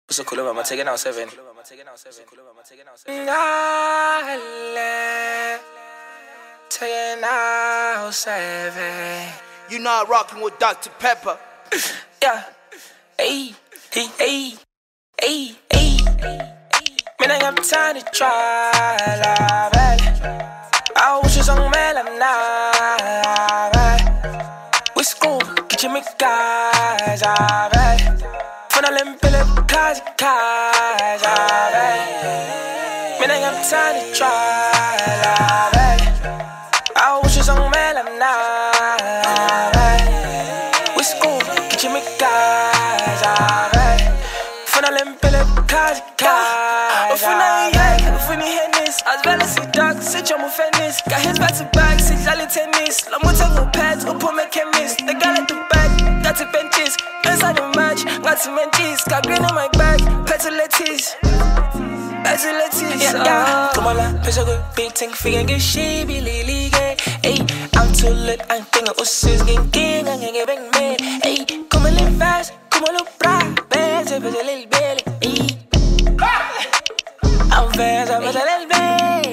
What's so cool about my taking out 7? Taking out 7. You not rocking with Dr. Pepper. Yeah. Hey, hey, hey, hey, hey. Man, I got time to try, la belle. I wish it's on me, la belle. We school, get you me guys, la belle. Fun Olympic, cause, la belle. Man, I got time to try, la belle. I wish it's on me, la belle. We school, get you me guys, la belle. Fun Olympic, cause, as well as the dog, sit on my fitness. Got his back to back, sit jolly tennis. Lamo tango pads, open my chemist. The girl at the back, got to benches. Inside the match, got to menches. Got green on my back, petalatis. Yeah. Come on, push a good beat, think figure, get she be lily gay. Hey, I'm too lit, I'm thinking, oh, sis, gang, I'm getting bang, man. Hey, come a little fast, come a little bra, bad, a little belly. Hey. I'm fast, I'm a little bit.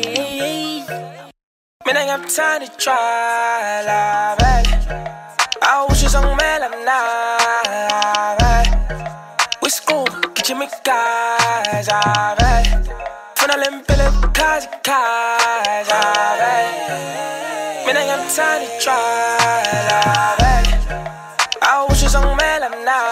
Man, I got time to try, la belle. I wish it's on me, la belle. We school, get you me guys, la belle. Fun Olympic, cause, la belle. Man, I got time to try, la belle. I wish it's on me, la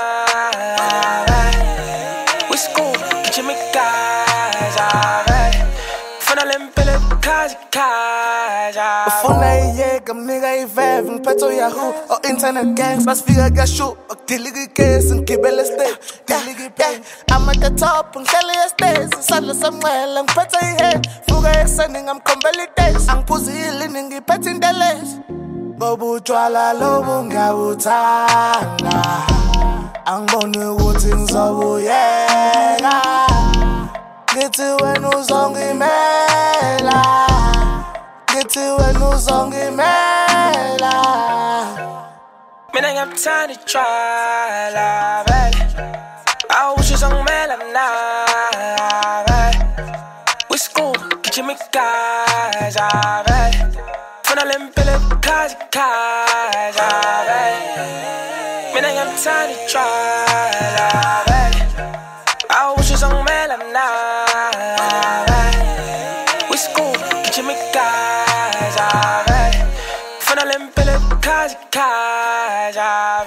belle. We school, get you me guys, la belle. Fun Olympic, cause, Ufuna iyeka mnika i-vibe ngiphethe u-Yahoo or internet gangs basifika kashu akudilika igesi ngigibele stage dilika ipain I'm at the top ngihlele yestage isandla samncele ngiphethe i-head fuka ekuseni ngamkhombela i-days angiphuzile ngiphethe intelezi ngoba utshwala lobu ngiyawuthanda angiboni ukuthi ngizobuyeka ngithi wena uzongimela Ngithi wena uzongimela. Man, I got time to try, la belle. I wish it's on me, la belle. We school, get you me guys, la belle. Fun Olympic, cause, la belle. Man, I got time to try, la belle. I wish it's on me, la belle. We school, get you me guys, la belle. Fun Olympic, cause,